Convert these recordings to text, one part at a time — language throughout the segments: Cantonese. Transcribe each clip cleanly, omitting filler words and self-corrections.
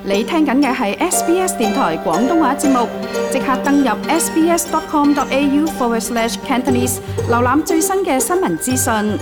你聽緊嘅係 SBS 電台廣東話節目，即刻登入 sbs.com.au/Cantonese 瀏覽最新嘅新聞資訊。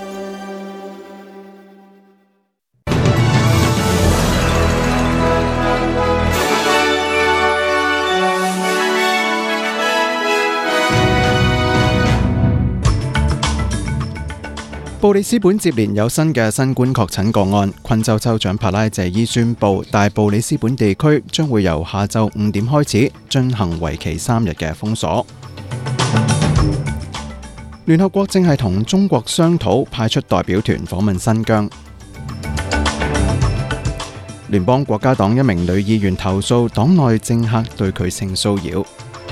布里斯本接連有新嘅新冠確診個案，昆州州長帕拉謝伊宣布，大布里斯本地區將會由下晝5點開始進行為期3日嘅封鎖。聯合國正係同中國商討派出代表團訪問新疆。聯邦國家黨一名女議員投訴黨內政客對佢性騷擾。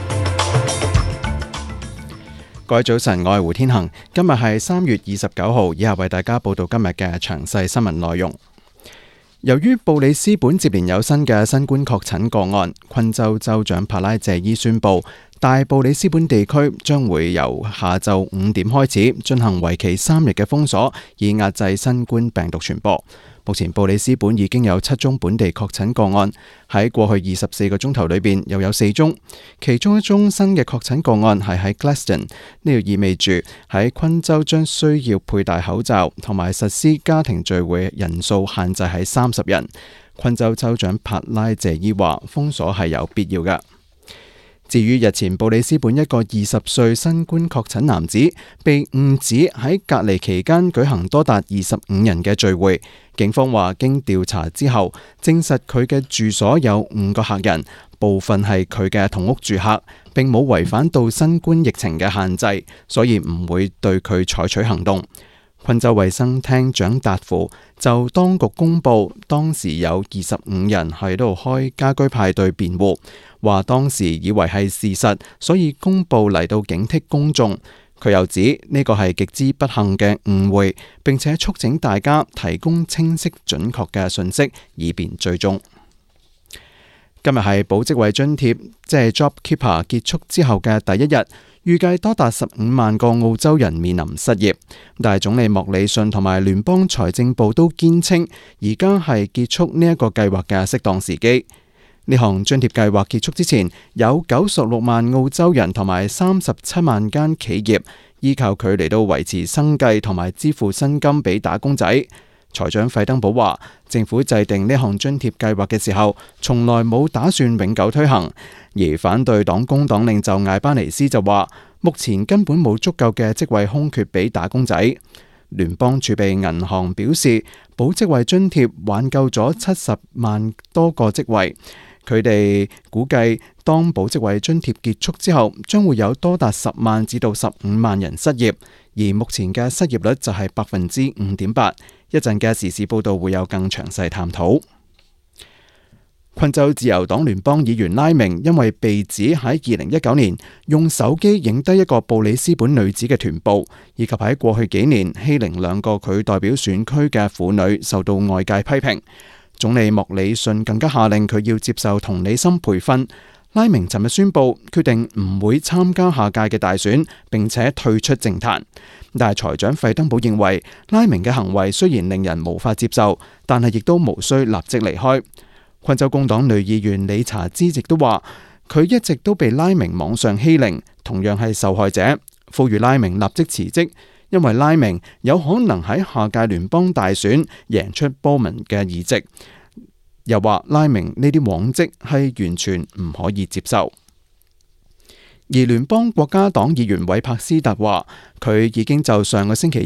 各位早晨，我係胡天恒，今日係3月29號，以下為大家報道今日嘅詳細新聞內容。由於布里斯本接連有新嘅新冠確診個案，昆州州長帕拉謝伊宣布，大布里斯本地區將會由下晝5點開始進行為期3日嘅封鎖，以壓制新冠病毒傳播。目前布里斯本已經有7宗本地確診個案，喺過去24個鐘頭裏邊又有4宗，其中一宗新嘅確診個案係喺 Gladstone， 呢個意味住喺昆州將需要佩戴口罩同埋實施家庭聚會人數限制喺30人。昆州州長帕拉謝伊話封鎖係有必要嘅。至於日前布里斯本一個20歲新冠確診男子被誤指喺隔離期間舉行多達25人嘅聚會，警方話經調查之後證實佢嘅住所有5個客人，部分係佢嘅同屋住客，並冇違反到新冠疫情嘅限制，所以唔會對佢採取行動。昆州衛生廳長達夫就當局公布當時有25人喺度開家居派對辯護，話當時以為係事實，所以公布嚟到警惕公眾。佢又指呢個係極之不幸嘅誤會，並且促請大家提供清晰準確嘅信息，以便追蹤。今日係保職位津貼，即係 JobKeeper 結束之後嘅第一日，預計多達15萬個澳洲人面臨失業。但係總理莫里遜同埋聯邦財政部都堅稱，而家係結束呢一個計劃嘅適當時機。呢項津貼計劃結束之前，有96萬澳洲人同埋37萬間企業依靠佢嚟到維持生計同埋支付薪金俾打工仔。財長費登堡話，政府制定呢項津貼計劃嘅時候，從來冇打算永久推行。而反對黨工黨領袖艾巴尼斯就話，目前根本冇足夠嘅職位空缺俾打工仔。聯邦儲備銀行表示，保職位津貼挽救咗70萬多個職位。佢哋估計，當保職位津貼結束之後，將會有多達10萬至到15萬人失業，而目前嘅失業率就係5.8%。一陣嘅時事報道會有更詳細探討。昆州自由黨聯邦議員拉明因為被指喺2019年用手機影低一個布里斯本女子嘅臀部，以及喺過去幾年欺凌2個佢代表選區嘅婦女，受到外界批評。總理莫里遜更加下令佢要接受同理心培訓。拉明尋日宣布決定唔會參加下屆嘅大選，並且退出政壇。但係財長費登堡認為，拉明嘅行為雖然令人無法接受，但係亦都無需立即離開。昆州工黨女議員理查茲亦都話，佢一直都被拉明網上欺凌，同樣係受害者，呼籲拉明立即辭職，因為拉明有可能喺下屆聯邦大選贏出波文嘅議席。又話拉明呢啲往績係完全唔可以接受。而聯邦國家黨議員韋柏斯特話，佢已經就上個星期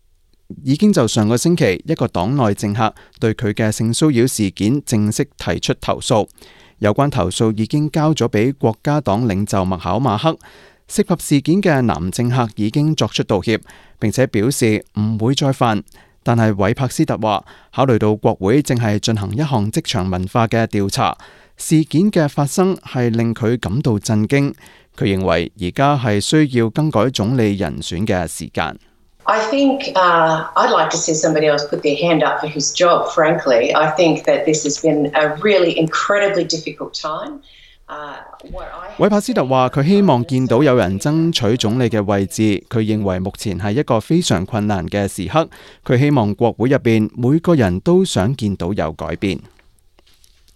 一個黨內政客對佢嘅性騷擾事件正式提出投訴。有關投訴已經交咗俾國家黨領袖麥考馬克。涉及事件嘅男政客已經作出道歉，並且表示唔會再犯。但係韋柏斯特話，考慮到國會正係進行一項職場文化嘅調查，事件嘅發生係令佢感到震驚。佢認為而家係需要更改總理人選嘅時間。 I think I'd like to see somebody else put their hand up for his job, frankly. I think that this has been a really incredibly difficult time. 韋柏斯特話佢希望見到有人爭取總理嘅位置，佢認為目前係一個非常困難嘅時刻，佢希望國會入邊每個人都想見到有改變。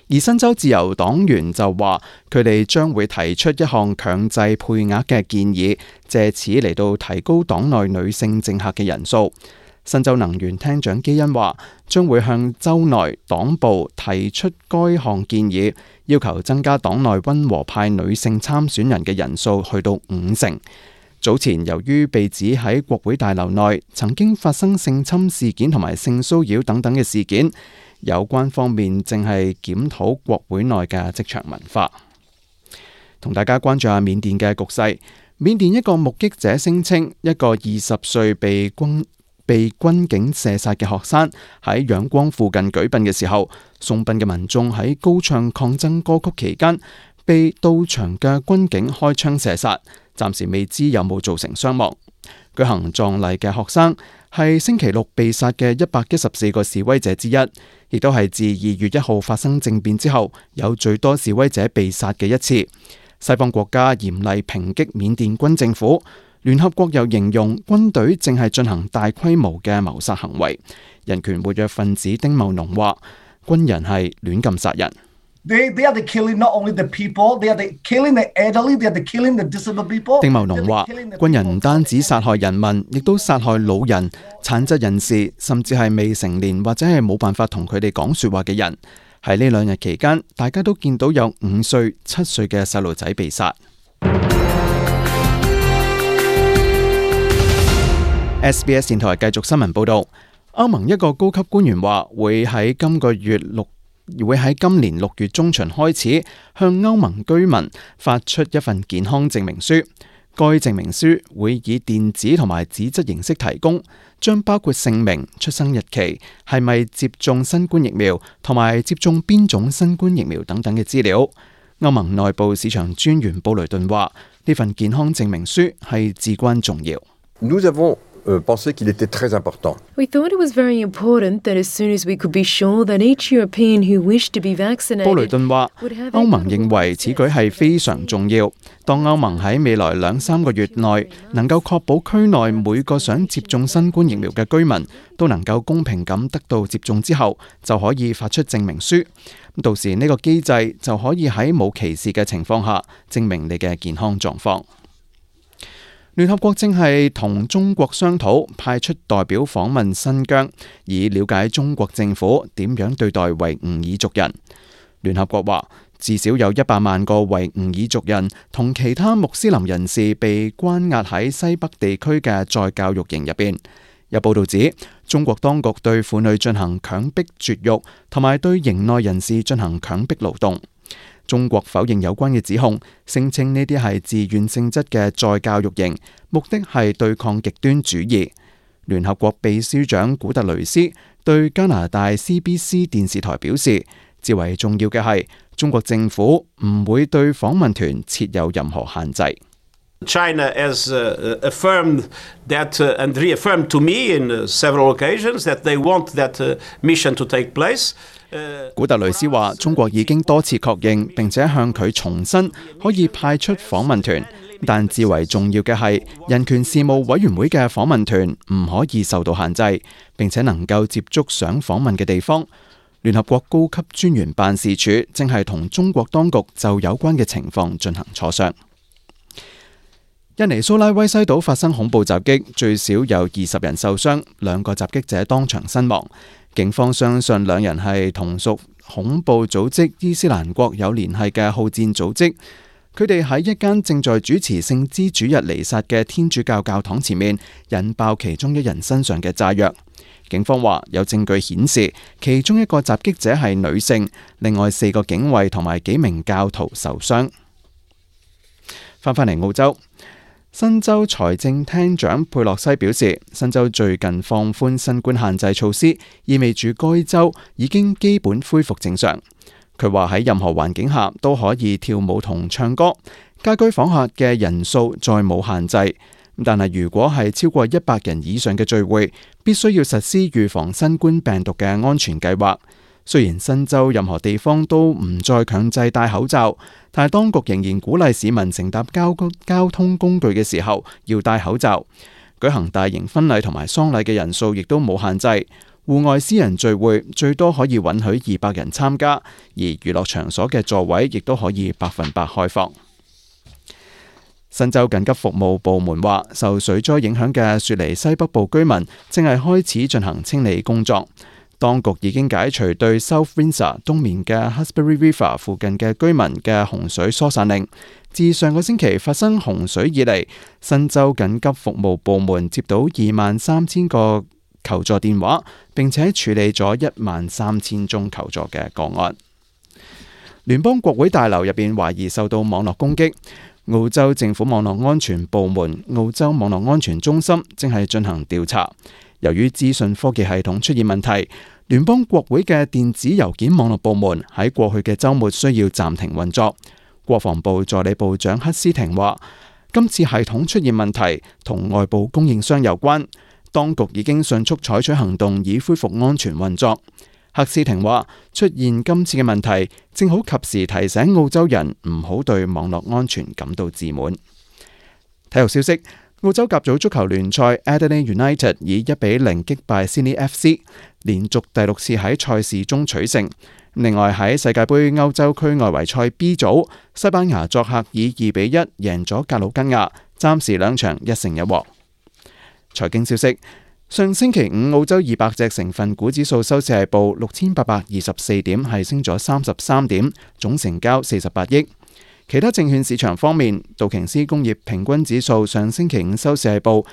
而新州自由黨員就話，佢哋將會提出一項強制配額嘅建議，藉此嚟到提高黨內女性政客嘅人數。新州能源廳長基恩話，將會向州內黨部提出該項建議，要求增加黨內溫和派女性參選人嘅人數去到50%。早前由於被指喺國會大樓內曾經發生性侵事件同埋性騷擾等等嘅事件，有關方面正係檢討國會內嘅職場文化。同大家關注下緬甸嘅局勢。緬甸一個目擊者聲稱，一個20歲被軍警射殺嘅學生喺仰光附近舉殯嘅時候，送殯嘅民眾喺高唱抗爭歌曲期間，被到場嘅軍警開槍射殺。暫時未知有冇造成傷亡。舉行葬禮嘅學生係星期六被殺嘅114個示威者之一，亦都係自2月1號發生政變之後有最多示威者被殺嘅一次。西方國家嚴厲抨擊緬甸軍政府，聯合國又形容軍隊正係進行大規模嘅謀殺行為。人權活躍分子丁茂農話，軍人係亂咁殺人。 They are the killing not only the people, they are the killing the elderly, they are the killing the disabled people. 丁茂農話，軍人唔單止殺害人民，亦都殺害老人、殘疾人士，甚至係未成年或者係冇辦法同佢哋講說話嘅人。喺呢2日期間，大家都見到有5歲、7歲嘅細路仔被殺。SBS 電台繼續新聞報道，歐盟一個高級官員話會喺今年6月中旬開始向歐盟居民發出一份健康證明書。該證明書會以電子同埋紙質形式提供，將包括姓名、出生日期、係咪接種新冠疫苗同埋接種邊種新冠疫苗等等嘅資料。歐盟內部市場專員布雷頓話，呢份健康證明書係至關重要。 pensé qu'il était très important. We thought it was very important that as soon as we could be sure that each European who wished to be vaccinated. 布雷頓話，歐盟認為此舉係非常重要。當歐盟喺未來2-3個月內能夠確保區內每個想接種新冠疫苗嘅居民都能夠公平咁得到接種之後，就可以發出證明書。到時呢個機制就可以喺冇歧視嘅情況下證明你嘅健康狀況。聯合國正係同中國商討派出代表訪問新疆，以了解中國政府點樣對待維吾爾族人。聯合國話，至少有100萬個維吾爾族人同其他穆斯林人士被關押喺西北地區嘅再教育營入邊。有報道指，中國當局對婦女進行強迫絕育，同埋對營內人士進行強迫勞動。中國否認有關嘅指控，聲稱呢啲係自願性質嘅再教育營，目的係對抗極端主義。聯合國秘書長古特雷斯對加拿大 CBC 電視台表示，至為重要嘅係中國政府唔會對訪問團設有任何限制。 China has affirmed that and reaffirmed to me in several occasions that they want that mission to take place. 古特雷斯話，中國已經多次確認並且向佢重申可以派出訪問團，但至為重要嘅係人權事務委員會嘅訪問團唔可以受到限制，並且能夠接觸想訪問嘅地方。聯合國高級專員辦事處正係同中國當局就有關嘅情況進行磋商。印尼蘇拉威西島發生恐怖襲擊，最少有20人受傷，2個襲擊者當場身亡。警方相信2人係同屬恐怖組織伊斯蘭國有聯繫嘅好戰組織。佢哋喺一間正在主持聖枝主日彌撒嘅天主教教堂前面引爆其中1人身上嘅炸藥。警方話有證據顯示其中1個襲擊者係女性，另外4個警衛同埋幾名教徒受傷。翻返嚟澳洲。新州財政廳長佩洛西表示，新州最近放寬新冠限制措施，意味住該州已經基本恢復正常。佢話喺任何環境下都可以跳舞同唱歌，家居訪客嘅人數再冇限制。但係如果係超過100人以上嘅聚會，必須要實施預防新冠病毒嘅安全計劃。雖然新州任何地方都唔再強制戴口罩，但係當局仍然鼓勵市民乘搭交通工具嘅時候要戴口罩。舉行大型婚禮同埋喪禮嘅人數亦都冇限制。 戶外私人聚會最多可以允許200人參加，而娛樂場所嘅座位亦都可以100%開放。新州緊急服務部門話，受水災影響嘅雪梨西北部居民正係開始進行清理工作。當局已經解除對 South Windsor 東面嘅 Hawkesbury River 附近嘅居民嘅洪水疏散令。自上個星期發生洪水以嚟，新州緊急服務部門接到23000個求助電話，並且處理咗13000宗求助嘅個案。聯邦國會大樓入邊懷疑受到網絡攻擊，澳洲政府網絡安全部門澳洲網絡安全中心正係進行調查。由於資訊科技系統出現問題，聯邦國會嘅電子郵件網絡部門喺過去嘅週末需要暫停運作。國防部助理部長克斯廷話，今次系統出現問題同外部供應商有關，當局已經迅速採取行動以恢復安全運作。克斯廷話，出現今次嘅問題正好及時提醒澳洲人唔好對網絡安全感到自滿。體育消息，澳洲甲組足球聯賽 Adelaide United 以1-0擊敗 Sydney FC， 連續第6次喺賽事中取勝。另外喺世界盃歐洲區外圍賽 B 組，西班牙作客以2-1贏咗格魯吉亞，暫時2場1勝1和。財經消息，上星期五澳洲200隻成分股指數收市係報6824點，係升咗33點，總成交48億。其他證券市場方面，道瓊斯工業平均指數上星期五收市係報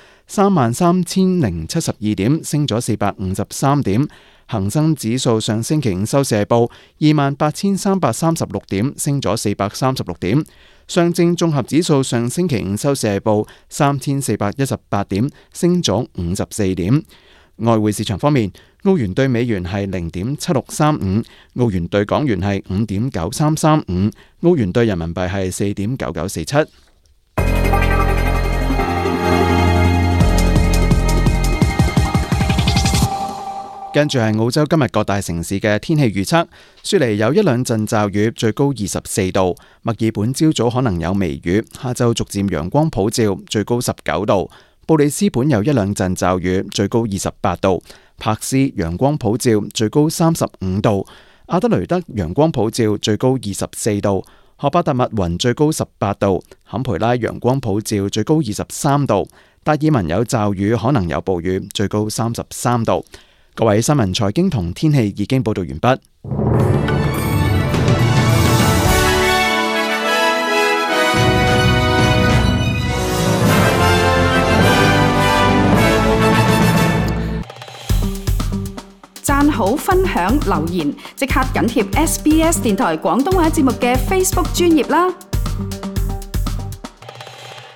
33072點，升咗453點。恒生指數上星期五收市係報28336點，升咗436點。上證綜合指數上星期五收市係報3418點，升咗54點。外匯市場方面，澳元對美元係0.7635，澳元對港元係5.9335，澳元對人民幣係4.9947。跟住係澳洲今日各大城市嘅天氣預測，雪梨有1兩陣驟雨，最高24度；墨爾本朝早可能有微雨，下晝逐漸陽光普照，最高19度；布里斯本有1兩陣驟雨，最高28度；柏斯陽光普照，最高35度；阿德雷德陽光普照，最高24度；荷巴特密雲最高18度；坎培拉陽光普照，最高23度；達爾文有驟雨，可能有暴雨，最高33度。各位新聞、財經同天氣已經報道完畢。 讚好、分享、留言，即刻緊貼SBS 電台廣東話節目嘅 Facebook 專頁啦！